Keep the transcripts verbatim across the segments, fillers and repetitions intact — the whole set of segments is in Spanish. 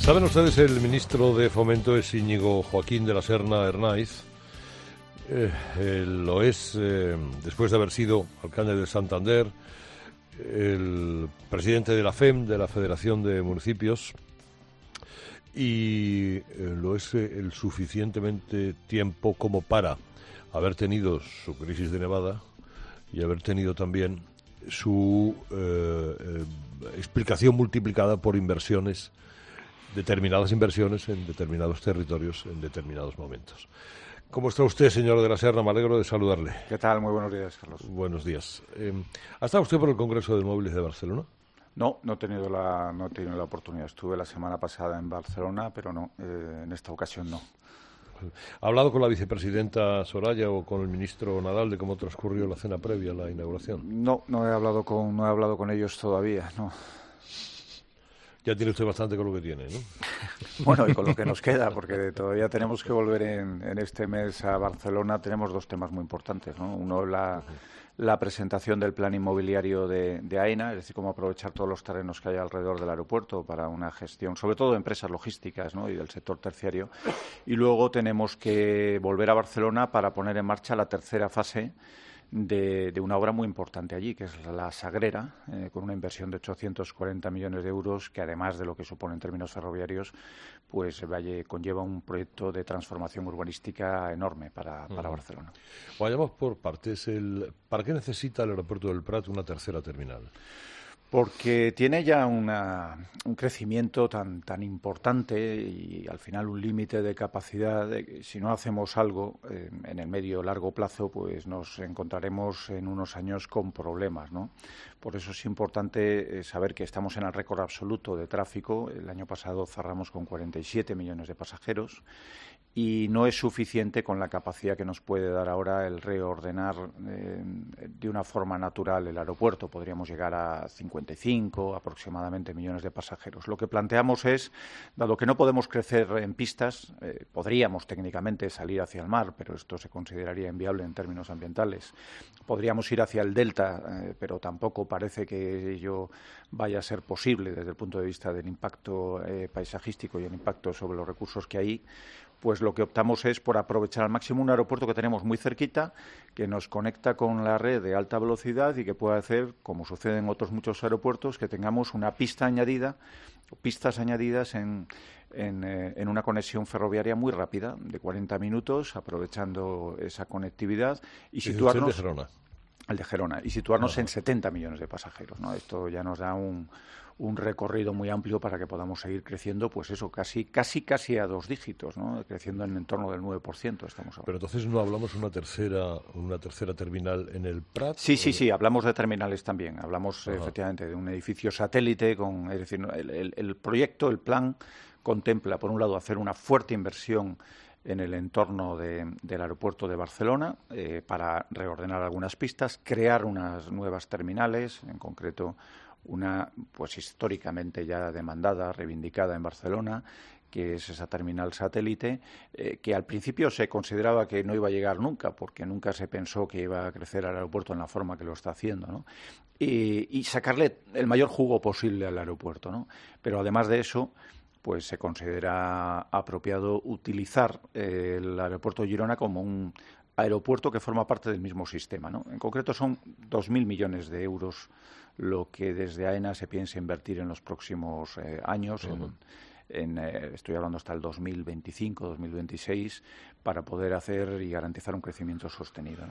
Saben ustedes, el ministro de Fomento es Íñigo Joaquín de la Serna Hernáiz. Eh, eh, lo es eh, después de haber sido alcalde de Santander, el presidente de la F E M, de la Federación de Municipios, y eh, lo es eh, el suficientemente tiempo como para haber tenido su crisis de Nevada y haber tenido también su eh, eh, explicación multiplicada por inversiones, determinadas inversiones en determinados territorios en determinados momentos. ¿Cómo está usted, señor de la Serna? Me alegro de saludarle. ¿Qué tal? Muy buenos días, Carlos. Buenos días. Eh, ¿Ha estado usted por el Congreso de Móviles de Barcelona? No, no he tenido la, no he tenido la oportunidad. Estuve la semana pasada en Barcelona, pero no, eh, en esta ocasión no. ¿Ha hablado con la vicepresidenta Soraya o con el ministro Nadal de cómo transcurrió la cena previa a la inauguración? No, no he hablado con, no he hablado con ellos todavía, no. Ya tiene usted bastante con lo que tiene, ¿no? Bueno, y con lo que nos queda, porque todavía tenemos que volver en, en este mes a Barcelona. Tenemos dos temas muy importantes, ¿no? Uno, la, la presentación del plan inmobiliario de, de AENA, es decir, cómo aprovechar todos los terrenos que hay alrededor del aeropuerto para una gestión, sobre todo de empresas logísticas, ¿no? Y del sector terciario. Y luego tenemos que volver a Barcelona para poner en marcha la tercera fase De, de una obra muy importante allí, que es la Sagrera, eh, con una inversión de ochocientos cuarenta millones de euros, que además de lo que supone en términos ferroviarios, pues vaya, conlleva un proyecto de transformación urbanística enorme para, para uh-huh. Barcelona. Vayamos por partes. El, ¿Para qué necesita el aeropuerto del Prat una tercera terminal? Porque tiene ya una, un crecimiento tan, tan importante y al final un límite de capacidad de que si no hacemos algo eh, en el medio o largo plazo, pues nos encontraremos en unos años con problemas, ¿no? Por eso es importante eh, saber que estamos en el récord absoluto de tráfico. El año pasado cerramos con cuarenta y siete millones de pasajeros y no es suficiente con la capacidad que nos puede dar ahora el reordenar eh, de una forma natural el aeropuerto. Podríamos llegar a cincuenta y cinco aproximadamente millones de pasajeros. Lo que planteamos es, dado que no podemos crecer en pistas, eh, podríamos técnicamente salir hacia el mar, pero esto se consideraría inviable en términos ambientales. Podríamos ir hacia el delta, eh, pero tampoco parece que ello vaya a ser posible desde el punto de vista del impacto eh, paisajístico y el impacto sobre los recursos que hay. Pues lo que optamos es por aprovechar al máximo un aeropuerto que tenemos muy cerquita, que nos conecta con la red de alta velocidad y que puede hacer, como sucede en otros muchos aeropuertos, que tengamos una pista añadida, o pistas añadidas en, en, eh, en una conexión ferroviaria muy rápida, de cuarenta minutos, aprovechando esa conectividad y situarnos... ¿El de Gerona? El de Gerona, y situarnos Ajá. en setenta millones de pasajeros, ¿no? Esto ya nos da un... un recorrido muy amplio para que podamos seguir creciendo, pues eso, casi casi casi a dos dígitos, ¿no? Creciendo en, en torno del nueve por ciento estamos ahora. Pero entonces no hablamos una tercera una tercera terminal en el Prat. Sí, sí, sí, hablamos de terminales también. Hablamos Ajá. efectivamente de un edificio satélite con, es decir, el, el, el proyecto, el plan contempla por un lado hacer una fuerte inversión en el entorno de, del aeropuerto de Barcelona eh, para reordenar algunas pistas, crear unas nuevas terminales, en concreto una pues históricamente ya demandada, reivindicada en Barcelona, que es esa terminal satélite, eh, que al principio se consideraba que no iba a llegar nunca, porque nunca se pensó que iba a crecer el aeropuerto en la forma que lo está haciendo, ¿no? Y, y sacarle el mayor jugo posible al aeropuerto, ¿no? Pero además de eso, pues se considera apropiado utilizar eh, el aeropuerto de Girona como un aeropuerto que forma parte del mismo sistema, ¿no? En concreto son dos mil millones de euros lo que desde AENA se piensa invertir en los próximos eh, años, uh-huh. en, en, eh, estoy hablando hasta el dos mil veinticinco, dos mil veintiséis, para poder hacer y garantizar un crecimiento sostenido,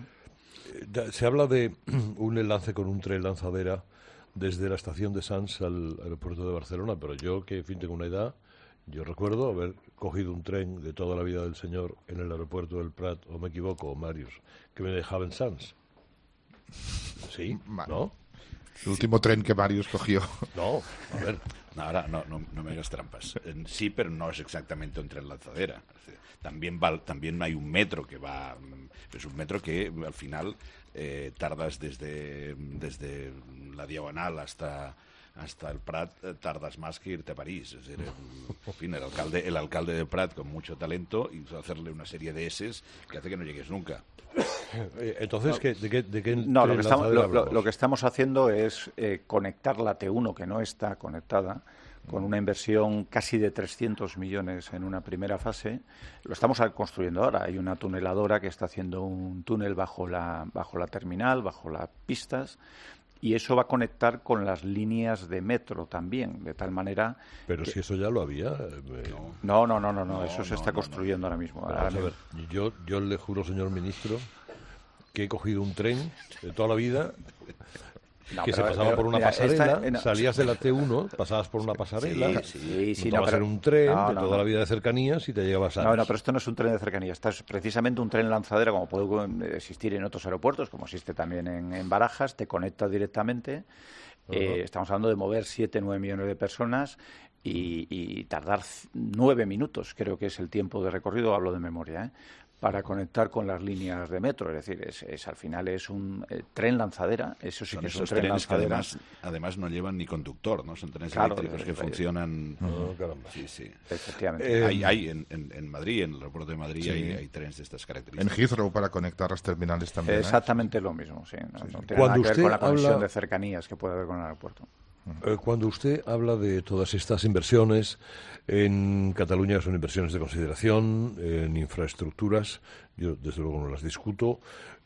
¿no? Se habla de un enlace con un tren lanzadera desde la estación de Sants al aeropuerto de Barcelona, pero yo, que en fin tengo una edad, yo recuerdo haber cogido un tren de toda la vida del señor en el aeropuerto del Prat, o me equivoco, Marius, que me dejaba en Sants. ¿Sí? ¿No? El último tren que Marius cogió. No, a ver. No, ahora no, no, no me hagas trampas. Sí, pero no es exactamente un tren lanzadera. También va, también hay un metro que va... Es un metro que al final eh, tardas desde, desde la Diagonal hasta, hasta el Prat eh, tardas más que irte a París. Es decir, el, en fin, el alcalde, el alcalde de Prat con mucho talento hizo hacerle una serie de eses que hace que no llegues nunca. Entonces, ¿qué, de, qué, ¿de qué No, lo que, estamos, lo, lanzadera lo, lo que estamos haciendo es eh, conectar la T uno, que no está conectada, con una inversión casi de trescientos millones en una primera fase. Lo estamos construyendo ahora. Hay una tuneladora que está haciendo un túnel bajo la, bajo la terminal, bajo las pistas, y eso va a conectar con las líneas de metro también, de tal manera... Pero que... si eso ya lo había... Eh... No, no, no, no, no, eso no, se está no, construyendo no. ahora mismo. Bueno, ahora vamos a ver, yo, yo le juro, señor ministro, que he cogido un tren de toda la vida... No, que pero, se pasaba pero, por una mira, pasarela, esta, no. salías de la T uno, pasabas por una pasarela, sí, sí, sí, no, no, pero, en un tren no, de no, toda no. la vida de cercanías y te llegabas a... No, no, pero esto no es un tren de cercanías, esto es precisamente un tren lanzadera como puede existir en otros aeropuertos, como existe también en, en Barajas, te conecta directamente. Uh-huh. eh, estamos hablando de mover siete, nueve millones de personas y, y tardar nueve minutos, creo que es el tiempo de recorrido, hablo de memoria, ¿eh? para conectar con las líneas de metro. Es decir, es, es al final es un eh, tren lanzadera, eso sí Son que es un esos tren trenes que lanzadera. además, además no llevan ni conductor, ¿no? Son trenes Claro, eléctricos que eh, funcionan... No, caramba. Sí, sí. Efectivamente. Eh, hay hay en, en, en Madrid, en el aeropuerto de Madrid, sí. hay, hay trenes de estas En características. Heathrow para conectar las terminales también. Exactamente lo mismo, sí. No, Sí, sí. no tiene Cuando nada que ver usted con la conexión habla- de cercanías que puede haber con el aeropuerto. Eh, Cuando usted habla de todas estas inversiones, en Cataluña son inversiones de consideración, en infraestructuras, yo desde luego no las discuto,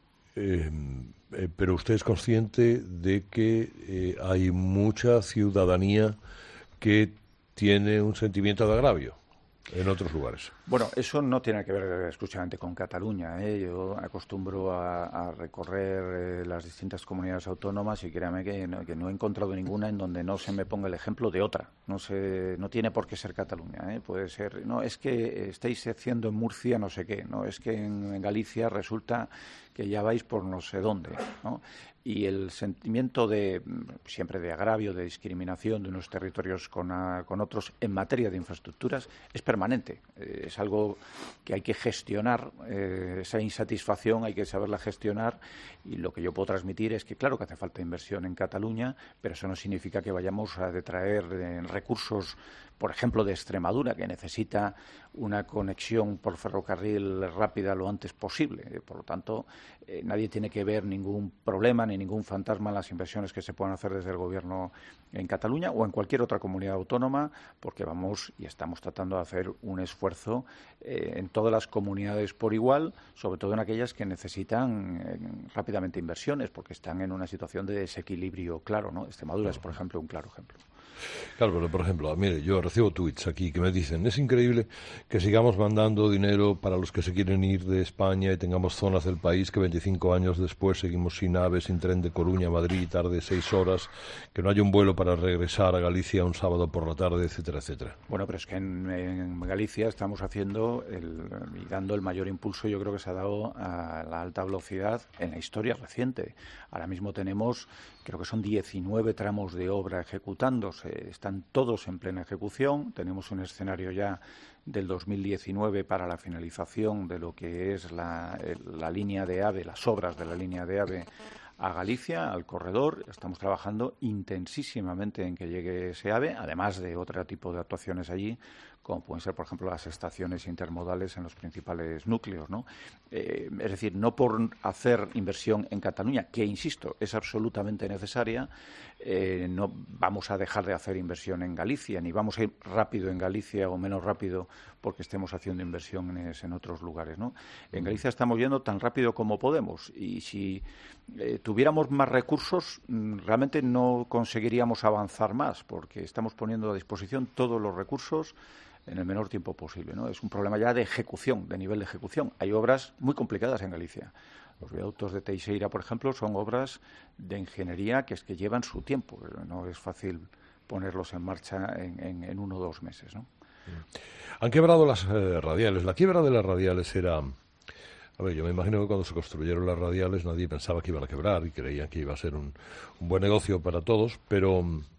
eh, eh, pero usted es consciente de que eh, hay mucha ciudadanía que tiene un sentimiento de agravio en otros lugares. Bueno, eso no tiene que ver exclusivamente con Cataluña, ¿eh? Yo acostumbro a, a recorrer eh, las distintas comunidades autónomas y créame que no, que no he encontrado ninguna en donde no se me ponga el ejemplo de otra. No se, no tiene por qué ser Cataluña, ¿eh? Puede ser, no, es que estáis haciendo en Murcia no sé qué, no, es que en, en Galicia resulta que ya vais por no sé dónde, ¿no? Y el sentimiento de, siempre de agravio, de discriminación de unos territorios con, a, con otros en materia de infraestructuras es permanente. Eh, es algo que hay que gestionar, eh, esa insatisfacción hay que saberla gestionar, y lo que yo puedo transmitir es que claro que hace falta inversión en Cataluña, pero eso no significa que vayamos a detraer eh, recursos, por ejemplo, de Extremadura, que necesita una conexión por ferrocarril rápida lo antes posible. Por lo tanto, eh, nadie tiene que ver ningún problema ni ningún fantasma en las inversiones que se puedan hacer desde el Gobierno en Cataluña o en cualquier otra comunidad autónoma, porque vamos y estamos tratando de hacer un esfuerzo eh, en todas las comunidades por igual, sobre todo en aquellas que necesitan eh, rápidamente inversiones, porque están en una situación de desequilibrio claro, ¿no? Extremadura es, por ejemplo, un claro ejemplo. Claro, pero por ejemplo, mire, yo recibo tweets aquí que me dicen, es increíble que sigamos mandando dinero para los que se quieren ir de España y tengamos zonas del país que veinticinco años después seguimos sin ave, sin tren de Coruña a Madrid, tarde seis horas, que no haya un vuelo para regresar a Galicia un sábado por la tarde, etcétera, etcétera. Bueno, pero es que en, en Galicia estamos haciendo el, y dando el mayor impulso, yo creo que se ha dado a la alta velocidad en la historia reciente. Ahora mismo tenemos, creo que son diecinueve tramos de obra ejecutándose, están todos en plena ejecución. Tenemos un escenario ya del dos mil diecinueve para la finalización de lo que es la, la línea de AVE, las obras de la línea de AVE a Galicia, al corredor. Estamos trabajando intensísimamente en que llegue ese AVE, además de otro tipo de actuaciones allí, como pueden ser, por ejemplo, las estaciones intermodales en los principales núcleos, ¿no? Eh, es decir, no por hacer inversión en Cataluña, que, insisto, es absolutamente necesaria, eh, no vamos a dejar de hacer inversión en Galicia, ni vamos a ir rápido en Galicia o menos rápido porque estemos haciendo inversiones en otros lugares, ¿no? En Galicia estamos yendo tan rápido como podemos, y si eh, tuviéramos más recursos, realmente no conseguiríamos avanzar más, porque estamos poniendo a disposición todos los recursos en el menor tiempo posible, ¿no? Es un problema ya de ejecución, de nivel de ejecución. Hay obras muy complicadas en Galicia. Los viaductos de Teixeira, por ejemplo, son obras de ingeniería que es que llevan su tiempo. No es fácil ponerlos en marcha en, en, en uno o dos meses, ¿no? Han quebrado las eh, radiales. La quiebra de las radiales era... A ver, yo me imagino que cuando se construyeron las radiales nadie pensaba que iban a quebrar y creían que iba a ser un, un buen negocio para todos, pero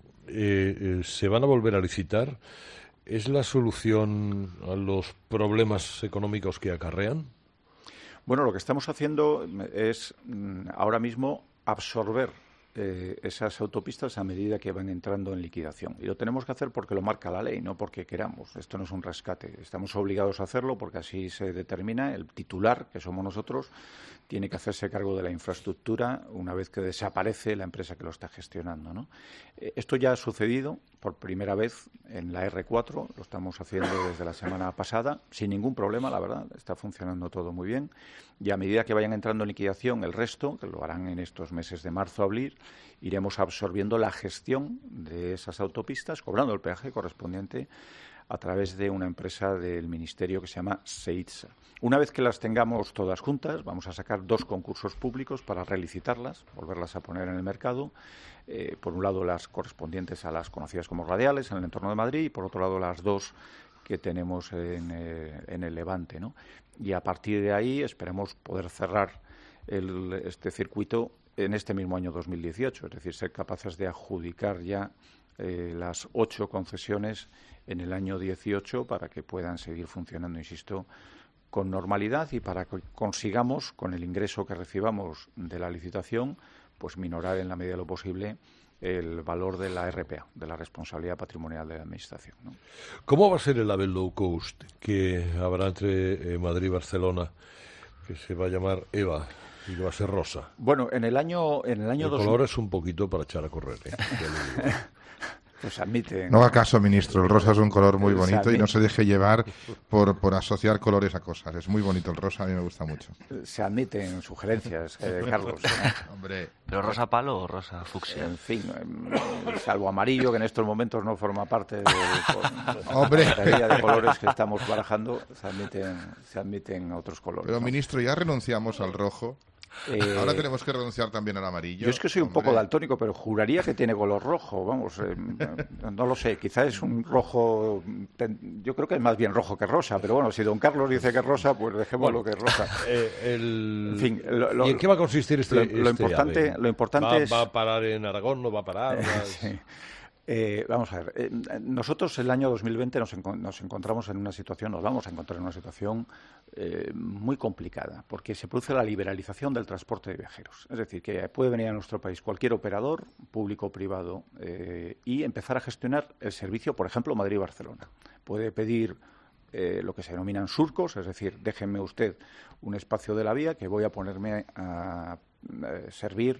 eh, eh, se van a volver a licitar. ¿Es la solución a los problemas económicos que acarrean? Bueno, lo que estamos haciendo es ahora mismo absorber eh, esas autopistas a medida que van entrando en liquidación. Y lo tenemos que hacer porque lo marca la ley, no porque queramos. Esto no es un rescate. Estamos obligados a hacerlo porque así se determina. El titular, que somos nosotros, tiene que hacerse cargo de la infraestructura una vez que desaparece la empresa que lo está gestionando, ¿no? Eh, esto ya ha sucedido por primera vez en la erre cuatro. Lo estamos haciendo desde la semana pasada, sin ningún problema, la verdad. Está funcionando todo muy bien. Y a medida que vayan entrando en liquidación el resto, que lo harán en estos meses de marzo a abril, iremos absorbiendo la gestión de esas autopistas, cobrando el peaje correspondiente a través de una empresa del Ministerio que se llama SEITSA. Una vez que las tengamos todas juntas, vamos a sacar dos concursos públicos para relicitarlas, volverlas a poner en el mercado. Eh, por un lado, las correspondientes a las conocidas como radiales en el entorno de Madrid y, por otro lado, las dos que tenemos en, eh, en el Levante, ¿no? Y a partir de ahí esperamos poder cerrar el, este circuito en este mismo año dos mil dieciocho, es decir, ser capaces de adjudicar ya eh, las ocho concesiones en el año dieciocho para que puedan seguir funcionando, insisto, con normalidad y para que consigamos, con el ingreso que recibamos de la licitación, pues minorar en la medida de lo posible el valor de la erre pe a, de la responsabilidad patrimonial de la Administración, ¿no? ¿Cómo va a ser el AVE Low Cost que habrá entre eh, Madrid y Barcelona, que se va a llamar EVA y que va a ser rosa? Bueno, en el año... En el año el dos... color es un poquito para echar a correr, ¿eh? Pues admiten... No haga caso, ministro, el rosa es un color muy bonito admite... y no se deje llevar por, por asociar colores a cosas. Es muy bonito el rosa, a mí me gusta mucho. Se admiten sugerencias, eh, Carlos, ¿no? Hombre. ¿Pero rosa palo o rosa fucsia? En fin, eh, salvo amarillo, que en estos momentos no forma parte de Hombre. la batería de colores que estamos barajando, se admiten, se admiten otros colores. Pero, ¿no? ministro, ya renunciamos al rojo. Eh, Ahora tenemos que renunciar también al amarillo. Yo es que soy un Hombre. poco daltónico, pero juraría que tiene color rojo. Vamos, eh, no lo sé. Quizá es un rojo. Yo creo que es más bien rojo que rosa. Pero bueno, si don Carlos dice que es rosa, pues dejémoslo bueno, que es rosa. Eh, el... En fin, lo, lo, ¿Y en qué va a consistir este, lo, lo este importante, AVE? lo importante ¿Va, es... ¿Va a parar en Aragón? ¿No va a parar? ¿Va... sí. Eh, vamos a ver, eh, nosotros el año dos mil veinte nos, enco nos encontramos en una situación, nos vamos a encontrar en una situación eh, muy complicada, porque se produce la liberalización del transporte de viajeros. Es decir, que puede venir a nuestro país cualquier operador, público o privado, eh, y empezar a gestionar el servicio, por ejemplo, Madrid-Barcelona. Puede pedir eh, lo que se denominan surcos, es decir, déjenme usted un espacio de la vía que voy a ponerme a, a servir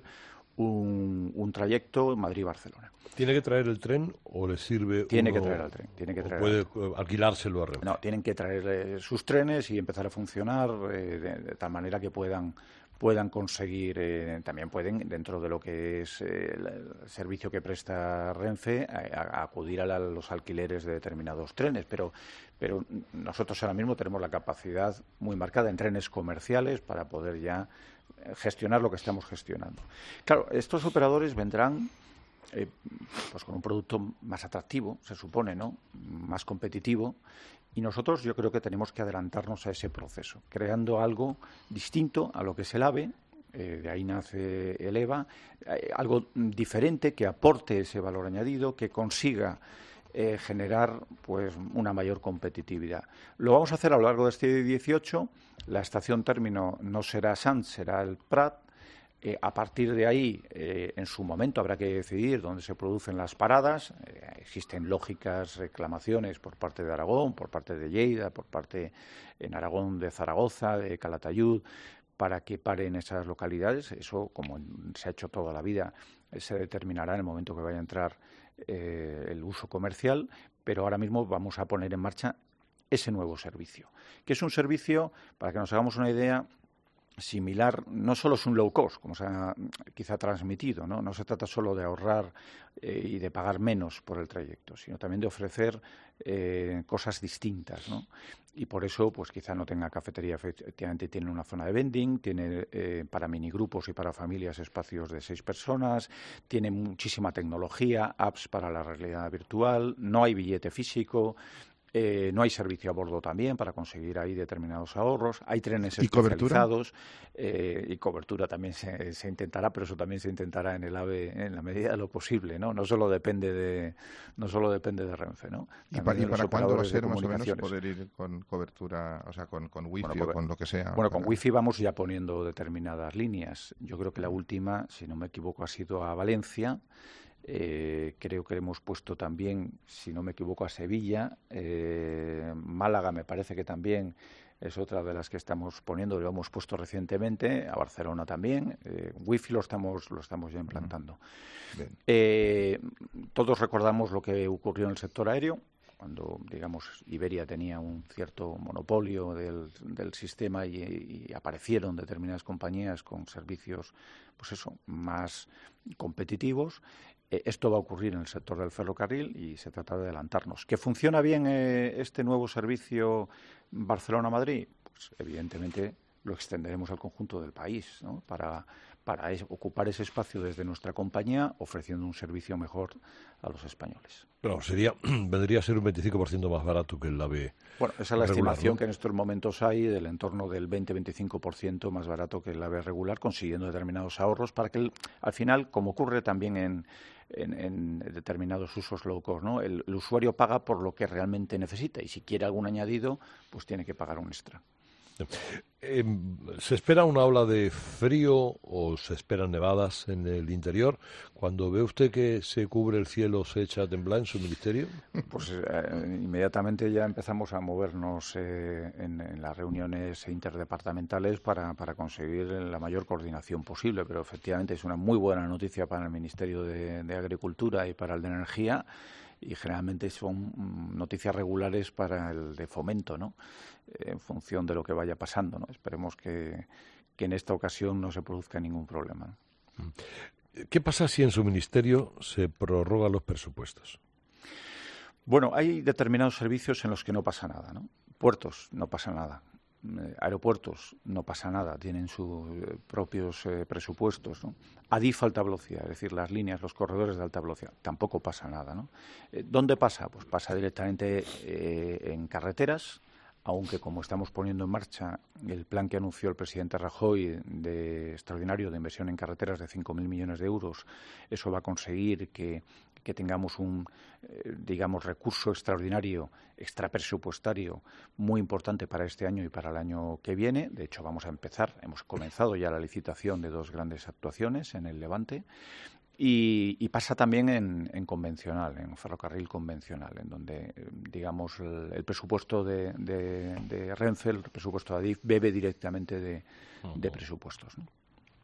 Un, un trayecto Madrid-Barcelona. ¿Tiene que traer el tren o le sirve Tiene uno, que traer el tren. Tiene que traer puede el tren. alquilárselo a Renfe? No, tienen que traer eh, sus trenes y empezar a funcionar eh, de, de tal manera que puedan puedan conseguir, eh, también pueden, dentro de lo que es eh, el, el servicio que presta Renfe, a, a acudir a, la, a los alquileres de determinados trenes, pero pero nosotros ahora mismo tenemos la capacidad muy marcada en trenes comerciales para poder ya gestionar lo que estamos gestionando. Claro, estos operadores vendrán eh, pues con un producto más atractivo, se supone, ¿no? Más competitivo, y nosotros yo creo que tenemos que adelantarnos a ese proceso, creando algo distinto a lo que es el AVE, eh, de ahí nace el EVA, eh, algo diferente que aporte ese valor añadido, que consiga Eh, generar pues una mayor competitividad. Lo vamos a hacer a lo largo de este dieciocho. La estación término no será Sants, será el Prat. Eh, a partir de ahí, eh, en su momento habrá que decidir dónde se producen las paradas. Eh, existen lógicas reclamaciones por parte de Aragón, por parte de Lleida, por parte en Aragón de Zaragoza, de Calatayud, para que paren esas localidades. Eso, como se ha hecho toda la vida, eh, se determinará en el momento que vaya a entrar Eh, el uso comercial, pero ahora mismo vamos a poner en marcha ese nuevo servicio, que es un servicio, para que nos hagamos una idea, similar, no solo es un low cost, como se ha quizá transmitido, no, no se trata solo de ahorrar eh, y de pagar menos por el trayecto, sino también de ofrecer eh, cosas distintas, ¿no? Y por eso, pues quizá no tenga cafetería, efectivamente tiene una zona de vending, tiene eh, para minigrupos y para familias espacios de seis personas, tiene muchísima tecnología, apps para la realidad virtual, no hay billete físico. Eh, no hay servicio a bordo también para conseguir ahí determinados ahorros. Hay trenes ¿Y especializados eh, y cobertura también se, se intentará, pero eso también se intentará en el AVE en la medida de lo posible, ¿no? No solo depende de no solo depende de Renfe, ¿no? ¿Y, pa, ¿y para cuándo va a ser más o menos poder ir con cobertura, o sea, con, con wifi bueno, o con lo que sea? Bueno, para... con wifi vamos ya poniendo determinadas líneas. Yo creo que la última, si no me equivoco, ha sido a Valencia. Eh, creo que hemos puesto también, si no me equivoco, a Sevilla. Eh, Málaga me parece que también es otra de las que estamos poniendo, lo hemos puesto recientemente, a Barcelona también. Eh, Wi-Fi lo estamos, lo estamos ya implantando. Eh, todos recordamos lo que ocurrió en el sector aéreo, cuando, digamos, Iberia tenía un cierto monopolio del, del sistema y, y aparecieron determinadas compañías con servicios, pues eso, más competitivos. Eh, esto va a ocurrir en el sector del ferrocarril y se trata de adelantarnos. ¿Que funciona bien eh, este nuevo servicio Barcelona-Madrid? Pues evidentemente lo extenderemos al conjunto del país, ¿no? Para, para es, ocupar ese espacio desde nuestra compañía, ofreciendo un servicio mejor a los españoles. Pero sería, vendría a ser un veinticinco por ciento más barato que el AVE. Bueno, esa es la regular, estimación, ¿no? que en estos momentos hay, del entorno del veinte a veinticinco por ciento más barato que el AVE regular, consiguiendo determinados ahorros para que, el, al final, como ocurre también en, en, en determinados usos low cost, ¿no? El, el usuario paga por lo que realmente necesita y si quiere algún añadido, pues tiene que pagar un extra. Eh, ¿Se espera una ola de frío o se esperan nevadas en el interior? Cuando ve usted que se cubre el cielo, ¿se echa a temblar en su ministerio? Pues eh, inmediatamente ya empezamos a movernos eh, en, en las reuniones interdepartamentales para, para conseguir la mayor coordinación posible, pero efectivamente es una muy buena noticia para el Ministerio de, de Agricultura y para el de Energía, y generalmente son noticias regulares para el de Fomento, ¿no? En función de lo que vaya pasando, ¿no? Esperemos que, que en esta ocasión no se produzca ningún problema. ¿Qué pasa si en su ministerio se prorrogan los presupuestos? Bueno, hay determinados servicios en los que no pasa nada, ¿no? Puertos, no pasa nada. Eh, aeropuertos, no pasa nada, tienen sus eh, propios eh, presupuestos, ¿no? Adif alta velocidad, es decir, las líneas, los corredores de alta velocidad, tampoco pasa nada, ¿no? Eh, ¿Dónde pasa? Pues pasa directamente eh, en carreteras, aunque como estamos poniendo en marcha el plan que anunció el presidente Rajoy de extraordinario de inversión en carreteras de cinco mil millones de euros, eso va a conseguir que, que tengamos un, eh, digamos, recurso extraordinario, extrapresupuestario, muy importante para este año y para el año que viene. De hecho, vamos a empezar, hemos comenzado ya la licitación de dos grandes actuaciones en el Levante. Y, y pasa también en, en convencional, en ferrocarril convencional, en donde, digamos, el, el presupuesto de, de, de Renfe, el presupuesto de Adif, bebe directamente de, de presupuestos, ¿no?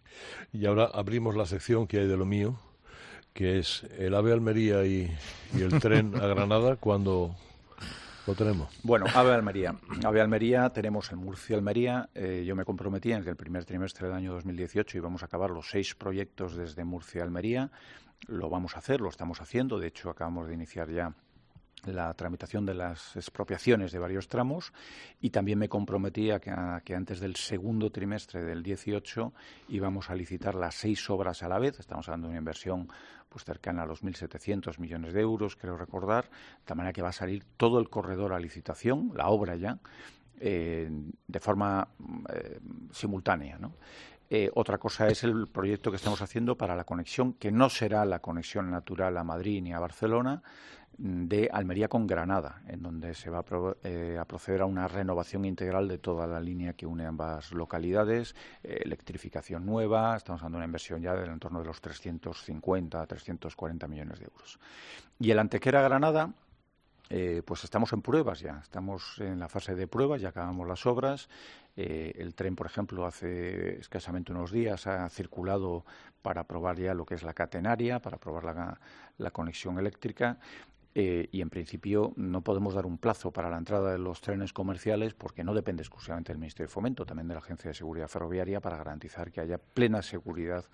Y ahora abrimos la sección que hay de lo mío, que es el AVE Almería y, y el tren a Granada, cuando lo tenemos. Bueno, AVE Almería. AVE Almería, tenemos el Murcia-Almería. Eh, yo me comprometí en que el primer trimestre del año dos mil dieciocho íbamos a acabar los seis proyectos desde Murcia-Almería. Lo vamos a hacer, lo estamos haciendo. De hecho, acabamos de iniciar ya la tramitación de las expropiaciones de varios tramos y también me comprometí a que, a que antes del segundo trimestre del dieciocho íbamos a licitar las seis obras a la vez. Estamos hablando de una inversión pues cercana a los mil setecientos millones de euros, creo recordar, de tal manera que va a salir todo el corredor a licitación, la obra ya, eh, de forma eh, simultánea, ¿no? Eh, otra cosa es el proyecto que estamos haciendo para la conexión, que no será la conexión natural a Madrid ni a Barcelona, de Almería con Granada, en donde se va a, pro, eh, a proceder a una renovación integral de toda la línea que une ambas localidades, eh, electrificación nueva, estamos hablando de una inversión ya del entorno de los trescientos cincuenta a trescientos cuarenta millones de euros. Y el Antequera-Granada, eh, pues estamos en pruebas ya, estamos en la fase de pruebas, ya acabamos las obras. Eh, el tren, por ejemplo, hace escasamente unos días ha circulado para probar ya lo que es la catenaria, para probar la, la conexión eléctrica. Eh, y en principio no podemos dar un plazo para la entrada de los trenes comerciales porque no depende exclusivamente del Ministerio de Fomento, también de la Agencia de Seguridad Ferroviaria, para garantizar que haya plena seguridad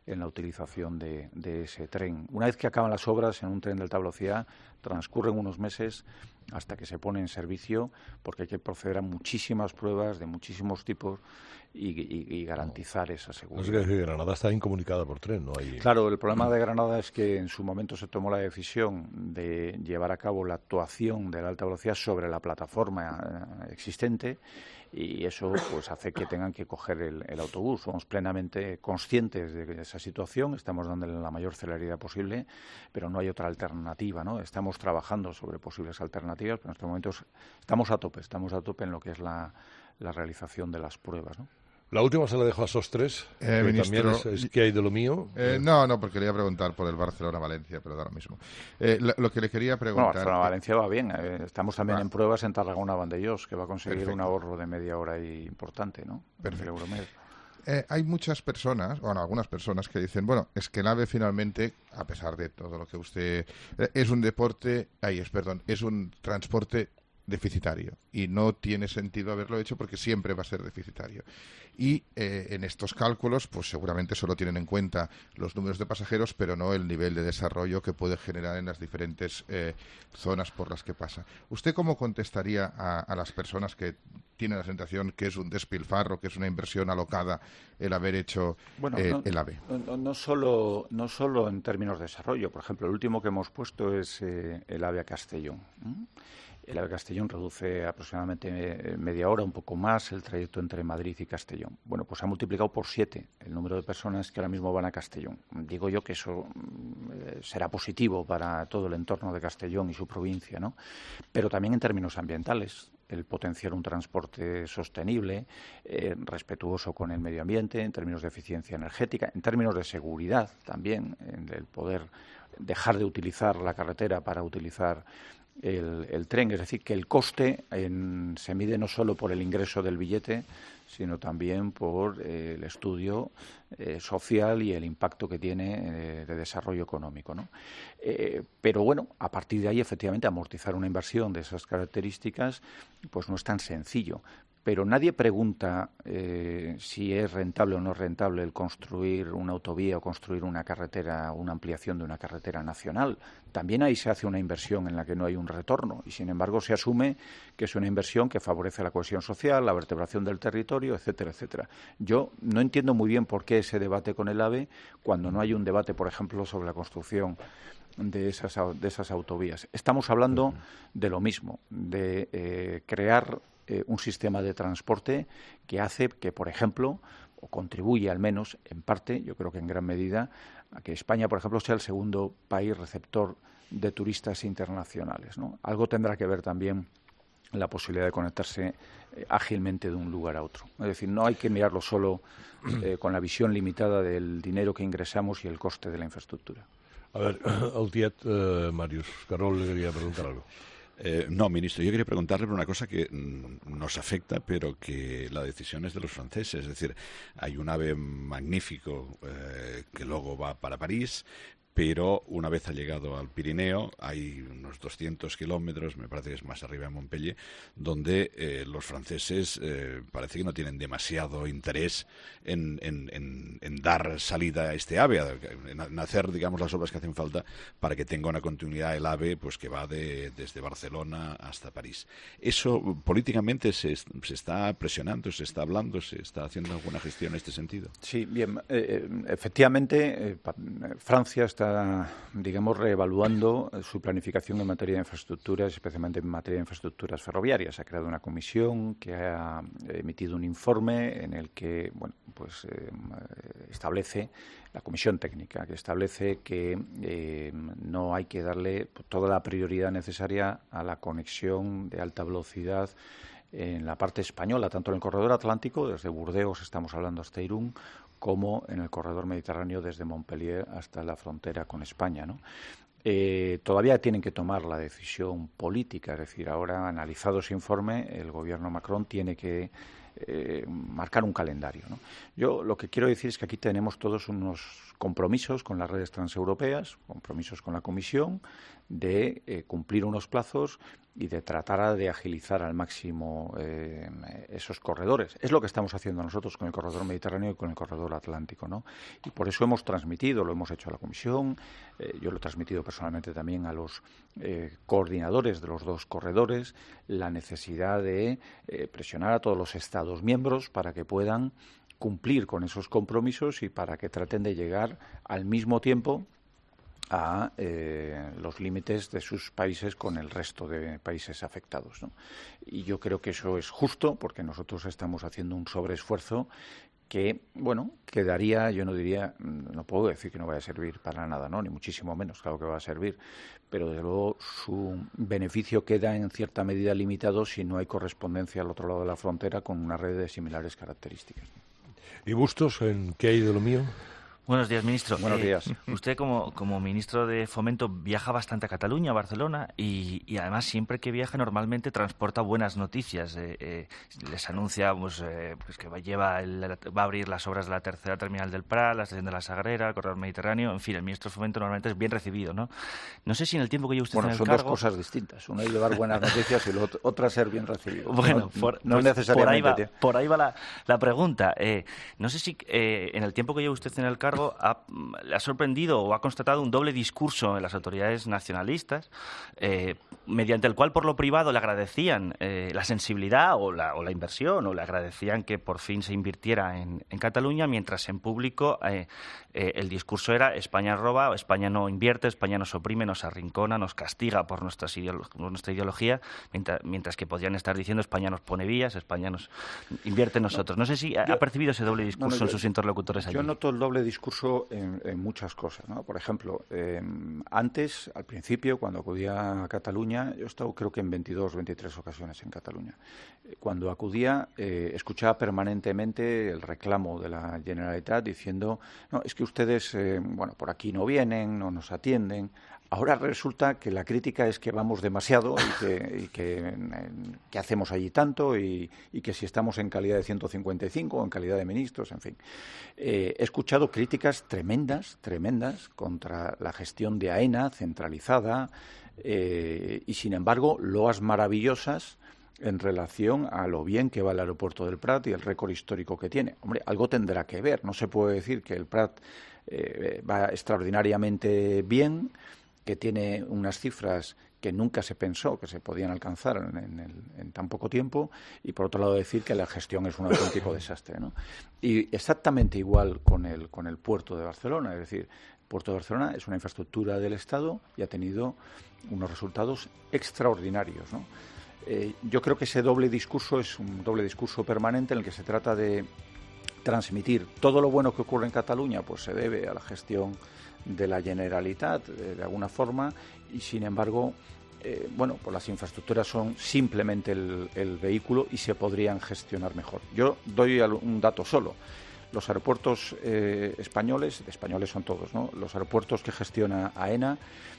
en la utilización de, de ese tren. Una vez que acaban las obras en un tren de alta velocidad, transcurren unos meses hasta que se pone en servicio, porque hay que proceder a muchísimas pruebas de muchísimos tipos y, y, y garantizar no. esa seguridad. No sé que Granada está incomunicada por tren, ¿no? Hay... Claro, el problema de Granada es que en su momento se tomó la decisión de llevar a cabo la actuación de la alta velocidad sobre la plataforma eh, existente, y eso pues hace que tengan que coger el, el autobús. Somos plenamente conscientes de esa situación, estamos dándole la mayor celeridad posible, pero no hay otra alternativa, ¿no? Estamos trabajando sobre posibles alternativas, pero en estos momentos estamos a tope, estamos a tope en lo que es la, la realización de las pruebas, ¿no? La última se la dejo a esos tres, eh, que ministro, también es, es que hay de lo mío. Eh, no, no, porque quería preguntar por el Barcelona-Valencia, pero da lo mismo. Eh, lo, lo que le quería preguntar... Bueno, Barcelona-Valencia va bien. Eh, estamos también va. en pruebas en Tarragona-Vandellós, que va a conseguir Perfecto. un ahorro de media hora y importante, ¿no? Perfecto. Euromed. Eh, hay muchas personas, bueno, algunas personas que dicen, bueno, es que el AVE finalmente, a pesar de todo lo que usted... Eh, es un deporte, ahí es, perdón, es un transporte deficitario y no tiene sentido haberlo hecho porque siempre va a ser deficitario. Y eh, en estos cálculos, pues seguramente solo tienen en cuenta los números de pasajeros, pero no el nivel de desarrollo que puede generar en las diferentes eh, zonas por las que pasa. ¿Usted cómo contestaría a, a las personas que tienen la sensación que es un despilfarro, que es una inversión alocada el haber hecho bueno, eh, no, el AVE? No, no, solo, no solo en términos de desarrollo. Por ejemplo, el último que hemos puesto es eh, el AVE a Castellón. ¿Mm? El AVE Castellón reduce aproximadamente media hora, un poco más, el trayecto entre Madrid y Castellón. Bueno, pues ha multiplicado por siete el número de personas que ahora mismo van a Castellón. Digo yo que eso eh, será positivo para todo el entorno de Castellón y su provincia, ¿no? Pero también en términos ambientales, el potenciar un transporte sostenible, eh, respetuoso con el medio ambiente, en términos de eficiencia energética, en términos de seguridad también, en el poder dejar de utilizar la carretera para utilizar El, el tren, es decir, que el coste en, se mide no solo por el ingreso del billete, sino también por eh, el estudio eh, social y el impacto que tiene eh, de desarrollo económico, ¿no? Eh, pero bueno, a partir de ahí, efectivamente, amortizar una inversión de esas características, pues no es tan sencillo. Pero nadie pregunta eh, si es rentable o no es rentable el construir una autovía o construir una carretera, una ampliación de una carretera nacional. También ahí se hace una inversión en la que no hay un retorno y, sin embargo, se asume que es una inversión que favorece la cohesión social, la vertebración del territorio, etcétera, etcétera. Yo no entiendo muy bien por qué ese debate con el AVE cuando no hay un debate, por ejemplo, sobre la construcción de esas, de esas autovías. Estamos hablando de lo mismo, de eh, crear eh, un sistema de transporte que hace que, por ejemplo, o contribuye al menos en parte, yo creo que en gran medida, a que España, por ejemplo, sea el segundo país receptor de turistas internacionales, ¿no? Algo tendrá que ver también la posibilidad de conectarse eh, ágilmente de un lugar a otro. Es decir, no hay que mirarlo solo eh, con la visión limitada del dinero que ingresamos y el coste de la infraestructura. A ver, al tiet, eh, Marius, Carol le quería preguntar algo. Eh, no, ministro, yo quería preguntarle por una cosa que mm, nos afecta, pero que la decisión es de los franceses. Es decir, hay un AVE magnífico eh, que luego va para París, pero una vez ha llegado al Pirineo, hay unos doscientos kilómetros, me parece que es más arriba de Montpellier, donde eh, los franceses eh, parece que no tienen demasiado interés en, en, en, en dar salida a este AVE, en, en hacer, digamos, las obras que hacen falta para que tenga una continuidad el AVE, pues que va de, desde Barcelona hasta París. ¿Eso políticamente se, se está presionando, se está hablando, se está haciendo alguna gestión en este sentido? Sí, bien, eh, efectivamente, eh, Francia está digamos, reevaluando su planificación en materia de infraestructuras, especialmente en materia de infraestructuras ferroviarias. Ha creado una comisión que ha emitido un informe en el que, bueno, pues eh, establece, la comisión técnica, que establece que eh, no hay que darle toda la prioridad necesaria a la conexión de alta velocidad en la parte española, tanto en el corredor atlántico, desde Burdeos estamos hablando hasta Irún, como en el corredor mediterráneo desde Montpellier hasta la frontera con España, ¿no? Eh, todavía tienen que tomar la decisión política, es decir, ahora analizado ese informe, el gobierno Macron tiene que eh, marcar un calendario, ¿no? Yo lo que quiero decir es que aquí tenemos todos unos compromisos con las redes transeuropeas, compromisos con la Comisión, de eh, cumplir unos plazos y de tratar de agilizar al máximo eh, esos corredores. Es lo que estamos haciendo nosotros con el corredor mediterráneo y con el corredor atlántico, ¿no? Y por eso hemos transmitido, lo hemos hecho a la Comisión, eh, yo lo he transmitido personalmente también a los eh, coordinadores de los dos corredores, la necesidad de eh, presionar a todos los Estados miembros para que puedan cumplir con esos compromisos y para que traten de llegar al mismo tiempo a eh, los límites de sus países con el resto de países afectados, ¿no? Y yo creo que eso es justo porque nosotros estamos haciendo un sobreesfuerzo que, bueno, quedaría, yo no diría, no puedo decir que no vaya a servir para nada, ¿no? Ni muchísimo menos, claro que va a servir, pero desde luego su beneficio queda en cierta medida limitado si no hay correspondencia al otro lado de la frontera con una red de similares características. ¿Y Bustos, en qué hay de lo mío? Buenos días, ministro. Buenos eh, días. Usted, como, como ministro de Fomento, viaja bastante a Cataluña, a Barcelona, y, y además siempre que viaja normalmente transporta buenas noticias. Eh, eh, les anuncia pues, eh, pues que va, lleva el, va a abrir las obras de la tercera terminal del Prat, la estación de la Sagrera, el corredor mediterráneo. En fin, el ministro de Fomento normalmente es bien recibido, ¿no? No sé si en el tiempo que lleva usted bueno, en el son cargo... dos cosas distintas. Una es llevar buenas noticias y lo otra ser bien recibido. Bueno, no, por, no pues, necesariamente. Por ahí va, por ahí va la, la pregunta. Eh, no sé si eh, en el tiempo que lleva usted en el cargo ha, le ha sorprendido o ha constatado un doble discurso en las autoridades nacionalistas, eh, mediante el cual por lo privado le agradecían eh, la sensibilidad o la, o la inversión, o le agradecían que por fin se invirtiera en, en Cataluña, mientras en público eh, eh, el discurso era España roba, España no invierte, España nos oprime, nos arrincona, nos castiga por nuestras ideolo- nuestra ideología, mientras, mientras que podrían estar diciendo España nos pone vías, España nos invierte en nosotros. No sé si ha, yo, ha percibido ese doble discurso no, no, yo, en sus interlocutores allí. Yo noto el doble discurso en, en muchas cosas, ¿no? Por ejemplo, eh, antes, al principio, cuando acudía a Cataluña, yo he estado creo que en veintidós, veintitrés ocasiones en Cataluña. Cuando acudía, eh, escuchaba permanentemente el reclamo de la Generalitat diciendo, no, es que ustedes, eh, bueno, por aquí no vienen, no nos atienden. Ahora resulta que la crítica es que vamos demasiado y que, y que, que hacemos allí tanto y, y que si estamos en calidad de ciento cincuenta y cinco o en calidad de ministros, en fin. Eh, he escuchado críticas tremendas, tremendas contra la gestión de AENA centralizada eh, y, sin embargo, loas maravillosas en relación a lo bien que va el aeropuerto del Prat y el récord histórico que tiene. Hombre, algo tendrá que ver. No se puede decir que el Prat eh, va extraordinariamente bien, que tiene unas cifras que nunca se pensó que se podían alcanzar en, en, el, en tan poco tiempo, y por otro lado decir que la gestión es un auténtico desastre, ¿no? Y exactamente igual con el, con el puerto de Barcelona, es decir, el puerto de Barcelona es una infraestructura del Estado y ha tenido unos resultados extraordinarios, ¿no? Eh, yo creo que ese doble discurso es un doble discurso permanente en el que se trata de transmitir todo lo bueno que ocurre en Cataluña, pues se debe a la gestión de la Generalitat, de, de alguna forma, y sin embargo, eh, bueno, pues las infraestructuras son simplemente el, el vehículo y se podrían gestionar mejor. Yo doy un dato solo. Los aeropuertos eh, españoles, españoles son todos, ¿no? Los aeropuertos que gestiona AENA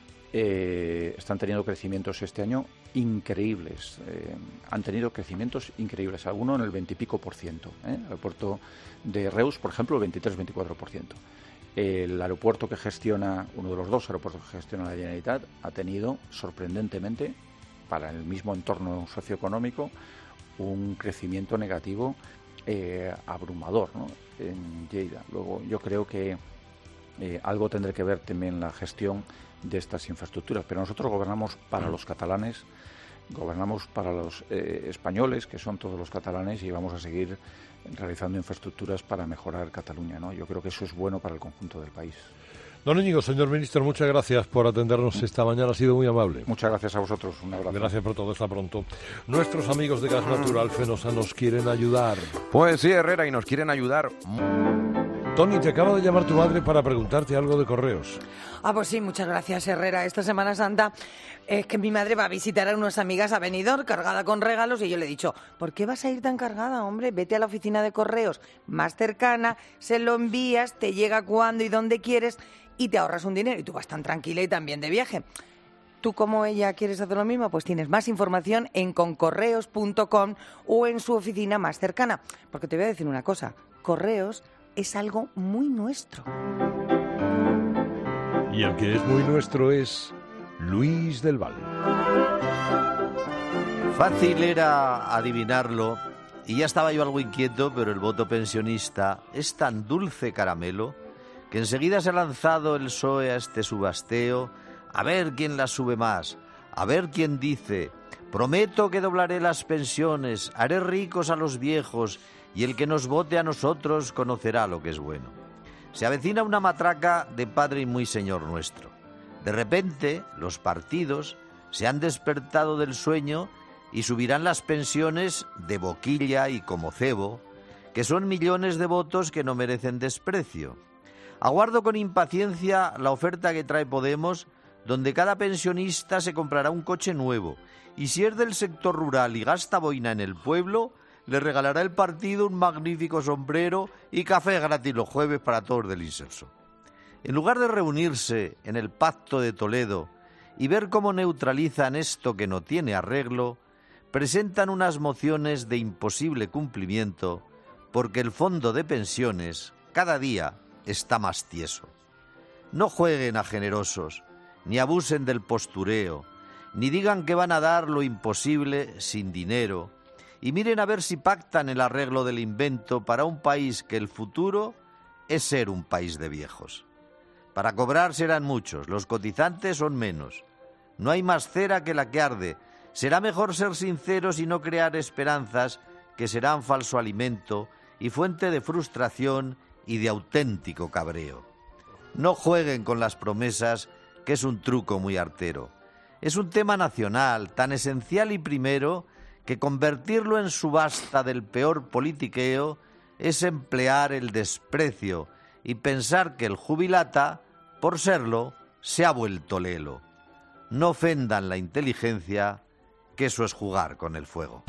eh, están teniendo crecimientos este año increíbles. Eh, han tenido crecimientos increíbles, algunos en el veintipico por ciento. ¿eh? El aeropuerto de Reus, por ejemplo, el veintitrés veinticuatro por ciento. El aeropuerto que gestiona, uno de los dos aeropuertos que gestiona la Generalitat, ha tenido, sorprendentemente, para el mismo entorno socioeconómico, un crecimiento negativo eh, abrumador, ¿no? En Lleida. Luego, yo creo que eh, algo tendrá que ver también la gestión de estas infraestructuras, pero nosotros gobernamos para los catalanes, gobernamos para los eh, españoles, que son todos los catalanes, y vamos a seguir realizando infraestructuras para mejorar Cataluña, ¿no? Yo creo que eso es bueno para el conjunto del país. Don Íñigo, señor ministro, muchas gracias por atendernos esta mañana, ha sido muy amable. Muchas gracias a vosotros, un abrazo. Gracias por todo, hasta pronto. Nuestros amigos de Gas Natural Fenosa nos quieren ayudar. Pues sí, Herrera, y nos quieren ayudar. Tony, te acaba de llamar tu madre para preguntarte algo de correos. Ah, pues sí, muchas gracias, Herrera. Esta Semana Santa es que mi madre va a visitar a unas amigas a Benidorm cargada con regalos y yo le he dicho, ¿por qué vas a ir tan cargada, hombre? Vete a la oficina de correos más cercana, se lo envías, te llega cuando y donde quieres y te ahorras un dinero y tú vas tan tranquila y tan bien de viaje. ¿Tú como ella quieres hacer lo mismo? Pues tienes más información en concorreos punto com o en su oficina más cercana. Porque te voy a decir una cosa, Correos es algo muy nuestro. Y el que es muy nuestro es Luis del Val. Fácil era adivinarlo y ya estaba yo algo inquieto, pero el voto pensionista es tan dulce caramelo que enseguida se ha lanzado el P S O E a este subasteo, a ver quién la sube más, a ver quién dice: prometo que doblaré las pensiones, haré ricos a los viejos y el que nos vote a nosotros conocerá lo que es bueno. Se avecina una matraca de padre y muy señor nuestro. De repente, los partidos se han despertado del sueño y subirán las pensiones de boquilla y como cebo, que son millones de votos que no merecen desprecio. Aguardo con impaciencia la oferta que trae Podemos, donde cada pensionista se comprará un coche nuevo y si es del sector rural y gasta boina en el pueblo, le regalará el partido un magnífico sombrero y café gratis los jueves para todos del inserso. En lugar de reunirse en el Pacto de Toledo y ver cómo neutralizan esto que no tiene arreglo, presentan unas mociones de imposible cumplimiento porque el fondo de pensiones cada día está más tieso. No jueguen a generosos, ni abusen del postureo, ni digan que van a dar lo imposible sin dinero, y miren a ver si pactan el arreglo del invento para un país que el futuro es ser un país de viejos. Para cobrar serán muchos, los cotizantes son menos. No hay más cera que la que arde. Será mejor ser sinceros y no crear esperanzas que serán falso alimento y fuente de frustración y de auténtico cabreo. No jueguen con las promesas, que es un truco muy artero. Es un tema nacional, tan esencial y primero, que convertirlo en subasta del peor politiqueo es emplear el desprecio y pensar que el jubilata, por serlo, se ha vuelto lelo. No ofendan la inteligencia, que eso es jugar con el fuego.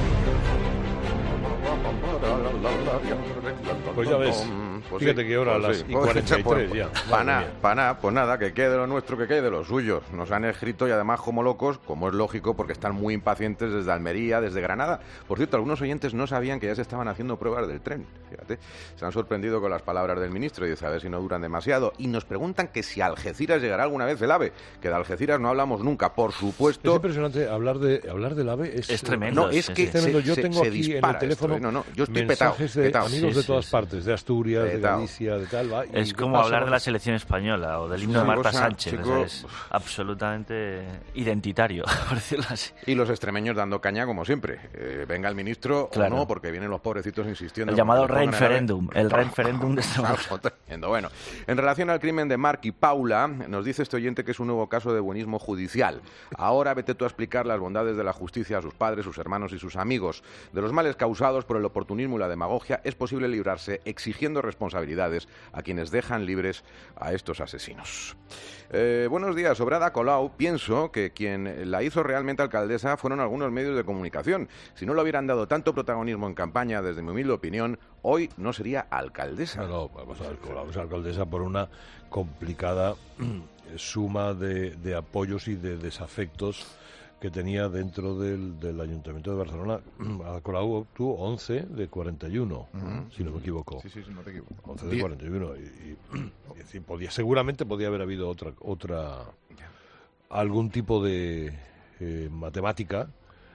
Pues ya ves, Pues fíjate sí, que ahora a pues las sí. y cuarenta y tres ya. Para Madre nada, mía. pa' nada, pues nada, que quede de lo nuestro, que quede de los suyos. Nos han escrito y además como locos, como es lógico, porque están muy impacientes desde Almería, desde Granada. Por cierto, algunos oyentes no sabían que ya se estaban haciendo pruebas del tren. Fíjate, se han sorprendido con las palabras del ministro y dice a ver si no duran demasiado. Y nos preguntan que si a Algeciras llegará alguna vez el AVE, que de Algeciras no hablamos nunca, por supuesto. Es impresionante hablar de hablar del AVE. Es, Es tremendo. No, es sí, que sí. tremendo. Yo se- tengo se aquí en dispara el teléfono esto, ¿eh? No, no, yo estoy petado, mensajes de petado. amigos Sí, de todas sí, partes, de Asturias, de Petao. Galicia, de tal. Va, y Es ¿qué como pasa? hablar de la selección española o del himno de una Marta cosa, Sánchez. chico, o sea, es absolutamente identitario, por decirlo así. Y los extremeños dando caña como siempre. Eh, venga el ministro Claro. o no, porque vienen los pobrecitos insistiendo. El llamado con que le pongan el AVE. referéndum, el referéndum de Extremadura. Algo tremendo. Bueno, en relación al crimen de Marc y Paula, nos dice este oyente que es un nuevo caso de buenismo judicial. Ahora vete tú a explicar las bondades de la justicia a sus padres, sus hermanos y sus amigos. De los males causados por el oportunismo y la demagogia es posible librarse exigiendo responsabilidades a quienes dejan libres a estos asesinos. Eh, buenos días, sobre Ada Colau. Pienso que quien la hizo realmente alcaldesa fueron algunos medios de comunicación. Si no le hubieran dado tanto protagonismo en campaña, desde mi humilde opinión, hoy no sería alcaldesa. No, no, vamos a ver, Colau es alcaldesa por una complicada suma de, de apoyos y de desafectos que tenía dentro del, del Ayuntamiento de Barcelona. Ada Colau obtuvo once de cuarenta y uno, Ujú. si no me equivoco. Sí, sí, sí, no te equivoco. once de Diez. cuarenta y uno. Y, y- y decir, podía, seguramente podía haber habido otra, otra algún tipo de eh, matemática,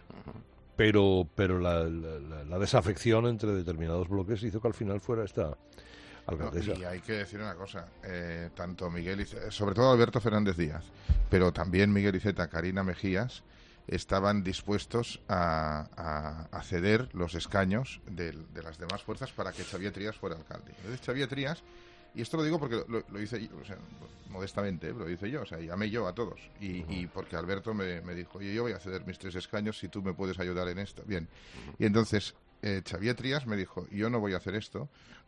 pero, pero la, la- la- la desafección entre determinados bloques hizo que al final fuera esta alcaldesa. No, y hay que decir una cosa, eh, tanto Miguel, Ice- sobre todo Alberto Fernández Díaz, pero también Miguel Iceta, Karina Mejías, estaban dispuestos a, a- a ceder los escaños de, de las demás fuerzas para que Xavier Trías fuera alcalde. Entonces Xavier Trías, y esto lo digo porque lo, lo hice yo, o sea, modestamente, ¿eh? Lo hice yo, o sea, llamé yo a todos, y, y porque Alberto me, me dijo, oye, yo voy a ceder mis tres escaños si tú me puedes ayudar en esto. Bien, y entonces eh, Xavier Trías me dijo, yo no voy a hacer esto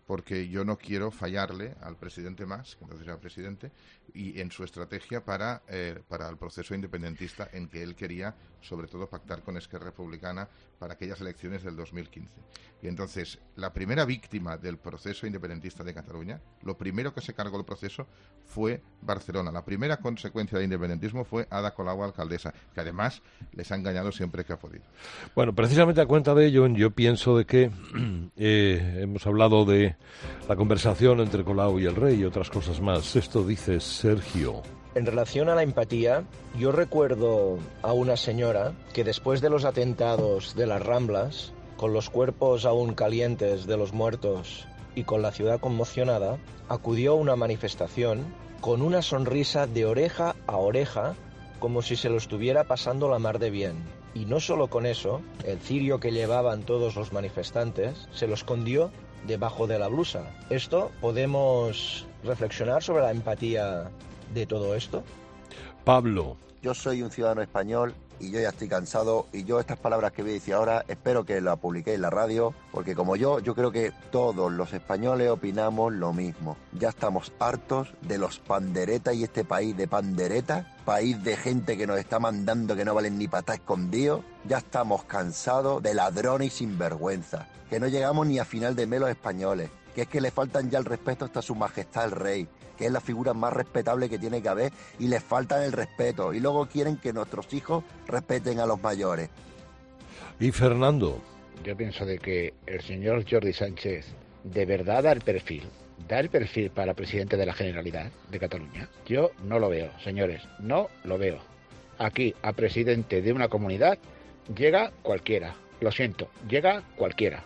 porque yo no quiero fallarle al presidente Mas, que entonces era presidente, y en su estrategia para, eh, para el proceso independentista en que él quería, sobre todo, pactar con Esquerra Republicana para aquellas elecciones del dos mil quince. Y entonces, la primera víctima del proceso independentista de Cataluña, lo primero que se cargó el proceso fue Barcelona. La primera consecuencia del independentismo fue Ada Colau, alcaldesa, que además les ha engañado siempre que ha podido. Bueno, precisamente a cuenta de ello, yo pienso de que eh, hemos hablado de la conversación entre Colau y el rey y otras cosas más. Esto dice Sergio. En relación a la empatía, yo recuerdo a una señora que después de los atentados de las Ramblas, con los cuerpos aún calientes de los muertos y con la ciudad conmocionada, acudió a una manifestación con una sonrisa de oreja a oreja, como si se lo estuviera pasando la mar de bien. Y no solo con eso, el cirio que llevaban todos los manifestantes se lo escondió debajo de la blusa. Esto, ¿podemos reflexionar sobre la empatía de todo esto? Pablo. Yo soy un ciudadano español y yo ya estoy cansado, y yo estas palabras que voy a decir ahora espero que las publiquéis en la radio, porque como yo, yo creo que todos los españoles opinamos lo mismo. Ya estamos hartos de los panderetas y este país de panderetas, país de gente que nos está mandando que no valen ni para estar escondidos. Ya estamos cansados de ladrones y sinvergüenza, que no llegamos ni a final de mes los españoles, que es que le faltan ya el respeto hasta su majestad el rey, que es la figura más respetable que tiene que haber, y les faltan el respeto, y luego quieren que nuestros hijos respeten a los mayores. Y Fernando. Yo pienso de que el señor Jordi Sánchez de verdad da el perfil, da el perfil para presidente de la Generalidad de Cataluña. Yo no lo veo, señores, no lo veo. Aquí a presidente de una comunidad llega cualquiera, lo siento, llega cualquiera.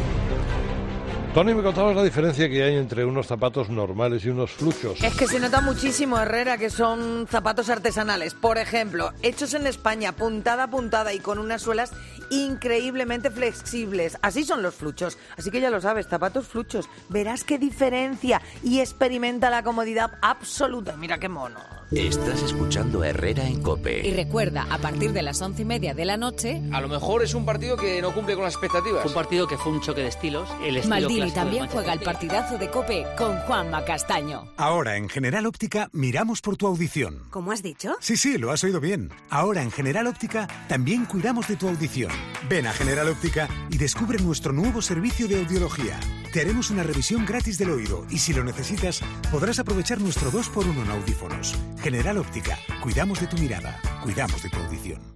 Tony, me contabas la diferencia que hay entre unos zapatos normales y unos fluchos. Es que se nota muchísimo, Herrera, que son zapatos artesanales. Por ejemplo, hechos en España, puntada a puntada y con unas suelas increíblemente flexibles. Así son los fluchos. Así que ya lo sabes, zapatos fluchos. Verás qué diferencia y experimenta la comodidad absoluta. Mira qué mono. Estás escuchando a Herrera en COPE. Y recuerda, a partir de las once y media de la noche... A lo mejor es un partido que no cumple con las expectativas. Un partido que fue un choque de estilos. El estilo Maldini también juega el partidazo de COPE con Juanma Castaño. Ahora en General Óptica miramos por tu audición. ¿Cómo has dicho? Sí, sí, lo has oído bien. Ahora en General Óptica también cuidamos de tu audición. Ven a General Óptica y descubre nuestro nuevo servicio de audiología. Te haremos una revisión gratis del oído y si lo necesitas podrás aprovechar nuestro dos por uno en audífonos. General Óptica. Cuidamos de tu mirada. Cuidamos de tu audición.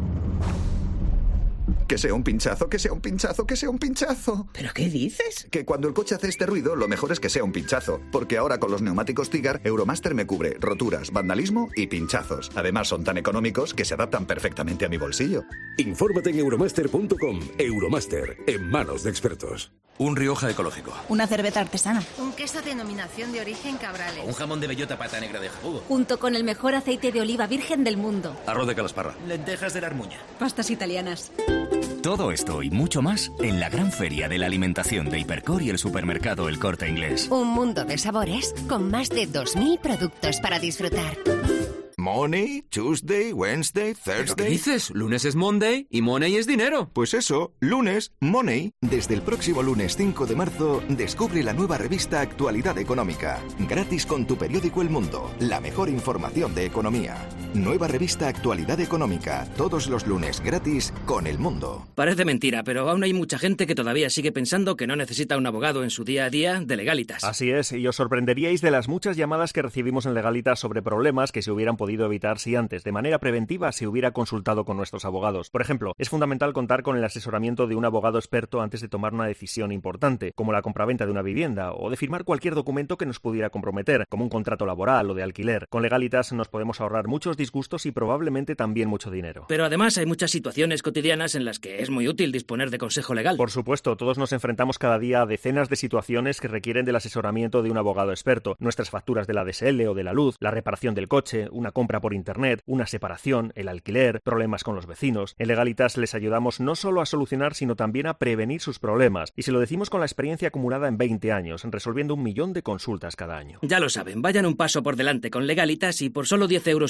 Que sea un pinchazo, que sea un pinchazo, que sea un pinchazo. ¿Pero qué dices? Que cuando el coche hace este ruido, lo mejor es que sea un pinchazo. Porque ahora con los neumáticos Tigar, Euromaster me cubre roturas, vandalismo y pinchazos. Además son tan económicos que se adaptan perfectamente a mi bolsillo. Infórmate en euromaster punto com. Euromaster, en manos de expertos. Un Rioja ecológico. Una cerveza artesana. Un queso denominación de origen Cabrales. O un jamón de bellota pata negra de Jabugo. Junto con el mejor aceite de oliva virgen del mundo. Arroz de calasparra. Lentejas de la Armuña. Pastas italianas. Todo esto y mucho más en la gran feria de la alimentación de Hipercor y el supermercado El Corte Inglés. Un mundo de sabores con más de dos mil productos para disfrutar. Money, Tuesday, Wednesday, Thursday... ¿Qué dices? Lunes es Monday y Money es dinero. Pues eso, lunes, Money. Desde el próximo lunes cinco de marzo, descubre la nueva revista Actualidad Económica. Gratis con tu periódico El Mundo. La mejor información de economía. Nueva revista Actualidad Económica. Todos los lunes gratis con El Mundo. Parece mentira, pero aún hay mucha gente que todavía sigue pensando que no necesita un abogado en su día a día de Legalitas. Así es, y os sorprenderíais de las muchas llamadas que recibimos en Legalitas sobre problemas que se hubieran podido evitar si antes, de manera preventiva, se hubiera consultado con nuestros abogados. Por ejemplo, es fundamental contar con el asesoramiento de un abogado experto antes de tomar una decisión importante, como la compraventa de una vivienda o de firmar cualquier documento que nos pudiera comprometer, como un contrato laboral o de alquiler. Con Legalitas nos podemos ahorrar muchos disgustos y probablemente también mucho dinero. Pero además hay muchas situaciones cotidianas en las que es muy útil disponer de consejo legal. Por supuesto, todos nos enfrentamos cada día a decenas de situaciones que requieren del asesoramiento de un abogado experto. Nuestras facturas de la D S L o de la luz, la reparación del coche, una compra por internet, una separación, el alquiler, problemas con los vecinos. En Legalitas les ayudamos no solo a solucionar, sino también a prevenir sus problemas. Y se lo decimos con la experiencia acumulada en veinte años, resolviendo un millón de consultas cada año. Ya lo saben, vayan un paso por delante con Legalitas y por solo diez euros al mes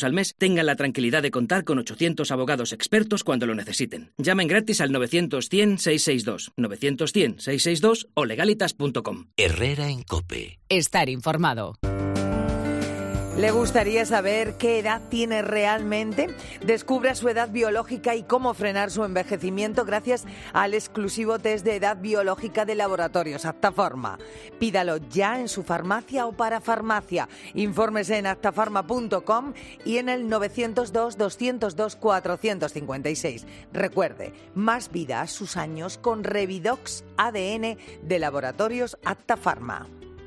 Tengan la tranquilidad de contar con ochocientos abogados expertos cuando lo necesiten. Llamen gratis al novecientos cien seiscientos sesenta y dos, novecientos cien seiscientos sesenta y dos o legalitas punto com. Herrera en COPE. Estar informado. ¿Le gustaría saber qué edad tiene realmente? Descubra su edad biológica y cómo frenar su envejecimiento gracias al exclusivo test de edad biológica de Laboratorios Aptafarma. Pídalo ya en su farmacia o parafarmacia. Infórmese en aptafarma punto com y en el novecientos dos, doscientos dos, cuatrocientos cincuenta y seis. Recuerde, más vida a sus años con Revidox A D N de Laboratorios Aptafarma.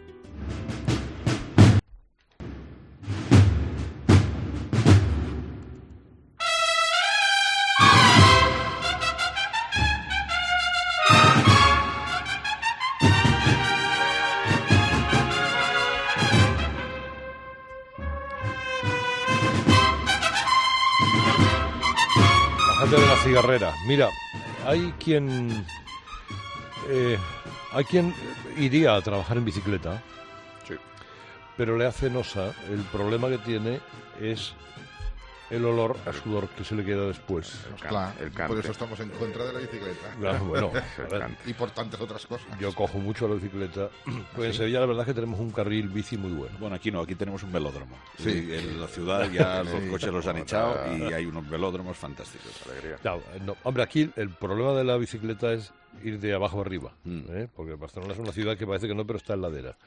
De la cigarrera. Mira, hay quien eh, hay quien iría a trabajar en bicicleta, sí, pero le hace nosa. El problema que tiene es el olor a sudor que se le queda después. Claro, por eso estamos en contra de la bicicleta. Claro, bueno, a ver, y por tantas otras cosas. yo cojo mucho la bicicleta. Pues en ¿Sí? Sevilla la verdad es que tenemos un carril bici muy bueno. Bueno, aquí no, aquí tenemos un velódromo. Sí. Sí, en la ciudad ya los Sí. coches los han echado y hay unos velódromos fantásticos. Alegría. No, no, hombre, aquí el problema de la bicicleta es ir de abajo arriba, ¿eh? Porque Barcelona es una ciudad que parece que no, pero está en ladera.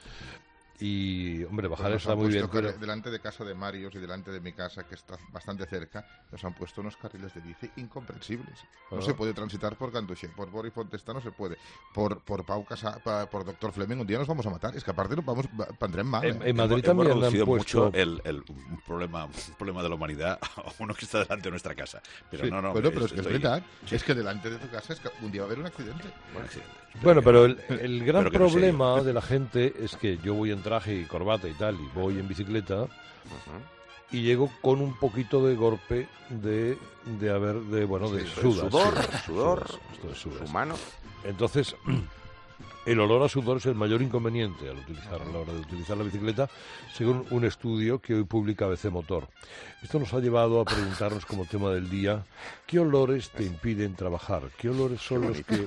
Y, hombre, bajar Pues nos está han muy bien, puesto pero... carri- delante de casa de Marios y delante de mi casa, que está bastante cerca, nos han puesto unos carriles de bici incomprensibles. No Ah. se puede transitar por Ganduché, por Boris Fontesta no se puede, por por Pau Casa, pa- por Doctor Fleming, un día nos vamos a matar. Es que aparte nos vamos, va- pondrán mal. En- ¿eh? en Madrid Hemos- también hemos han reducido puesto- mucho el, el- un problema un problema de la humanidad a uno que está delante de nuestra casa. Pero Sí, no, no. bueno, pero es que es estoy- verdad. Sí. Es que delante de tu casa es que un día va a haber un accidente. Un accidente. Bueno, pero el, el gran pero que no sea problema de la gente es que yo voy en traje y corbata y tal, y voy en bicicleta, y llego con un poquito de golpe de, de haber, de, bueno, de Sí, eso es sudas. sudor, sí, sudor, sudas, esto es sudas. humano. Entonces, el olor a sudor es el mayor inconveniente al utilizar, a la hora de utilizar la bicicleta, según un estudio que hoy publica A B C Motor. Esto nos ha llevado a preguntarnos como tema del día, ¿qué olores te impiden trabajar? ¿Qué olores son los que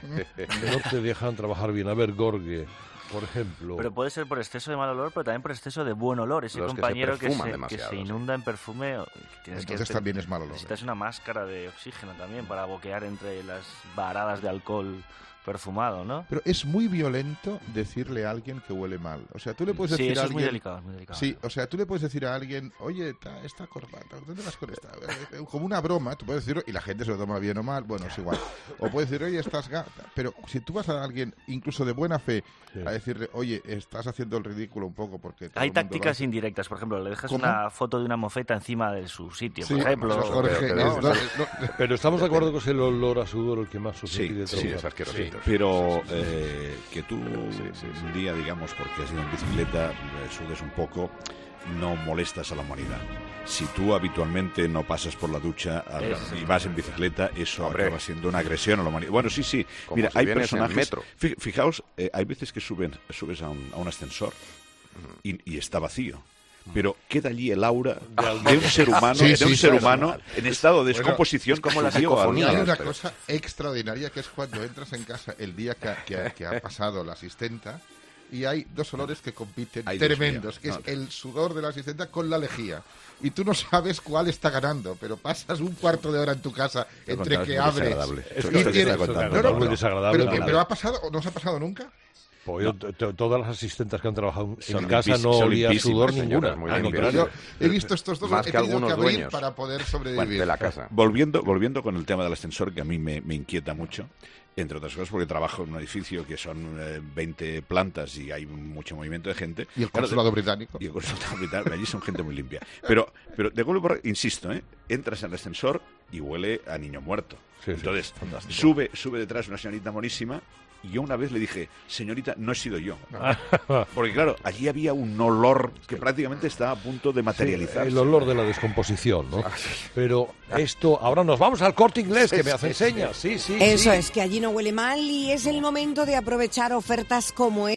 no te dejan trabajar bien? A ver, Gorge, por ejemplo... Pero puede ser por exceso de mal olor, pero también por exceso de buen olor. Ese Los que se compañero que se, perfuman que demasiado, se sí. inunda en perfume. o- tienes que Entonces te- también es mal olor. Necesitas una máscara de oxígeno también para boquear entre las varadas de alcohol perfumado, ¿no? Pero es muy violento decirle a alguien que huele mal. O sea, tú le puedes Sí, decir eso a es muy alguien... delicado, es muy delicado. Sí, o sea, tú le puedes decir a alguien, oye, ta- esta corbata, ¿dónde vas con esta? Eh, Como una broma, tú puedes decirlo y la gente se lo toma bien o mal, bueno, es igual. O puedes decir, oye, estás gata. Pero si tú vas a alguien, incluso de buena fe, Sí. a decirle, oye, estás haciendo el ridículo un poco porque... todo Hay el mundo lo tácticas hace". indirectas, por ejemplo, le dejas ¿Cómo? una foto de una mofeta encima de su sitio, Sí, por ejemplo. eso es Jorge, Pero- es- pero- no, no, Pero estamos de acuerdo que es el olor a sudor el que más os Sí, impide sí, trabajar. es asqueroso. Sí. Pero eh, que tú un día, digamos, porque has ido en bicicleta, eh, sudes un poco, no molestas a la humanidad. Si tú habitualmente no pasas por la ducha a- Eso. y vas en bicicleta, eso Hombre. acaba siendo una agresión a la humanidad. Bueno, sí, sí. Como Mira, si hay vienes en personajes. metro. Fi- Fijaos, eh, hay veces que suben, subes a un, a un ascensor y, y está vacío. Pero queda allí el aura de un ser humano, Sí, de sí, un ser claro. humano en estado de Bueno, descomposición es como que la subió al- psicofonía. Hay una pero- cosa extraordinaria que es cuando entras en casa el día que ha, que ha- que ha pasado la asistenta y hay dos olores que compiten Ay, Dios tremendos, mío, que no. es el sudor de la asistenta con la lejía. Y tú no sabes cuál está ganando, pero pasas un cuarto de hora en tu casa Esto entre contado que es muy abres desagradable. y Esto que está tienes... contando. No, no, muy pero- desagradable. pero, Nada. pero ha pasado, ¿o no os ha pasado nunca? Pues yo, t- t- todas las asistentes que han trabajado en Son casa limpísimas, no son olía limpísimas, sudor señoras, ninguna. muy Al limpias. contrario. Yo he visto estos dos, Más he que tenido algunos que abrir dueños. para poder Bueno, sobrevivir. de la casa. Volviendo, volviendo con el tema del ascensor, que a mí me, me inquieta mucho, entre otras cosas porque trabajo en un edificio que son eh, veinte plantas y hay mucho movimiento de gente. Y el Claro, consulado de- británico. Y el consulado británico, allí son gente muy limpia. Pero, pero de golpe, por- insisto, ¿eh? entras en el ascensor y huele a niño muerto. Sí, sí, Entonces, fantástico. sube, sube detrás una señorita monísima. Y yo una vez le dije, señorita, no he sido yo. Porque claro, allí había un olor que prácticamente estaba a punto de materializarse. El olor de la descomposición, ¿no? Pero esto, ahora nos vamos al Corte Inglés, que me hace señas. Sí, sí, Eso sí. es, que allí no huele mal y es el momento de aprovechar ofertas como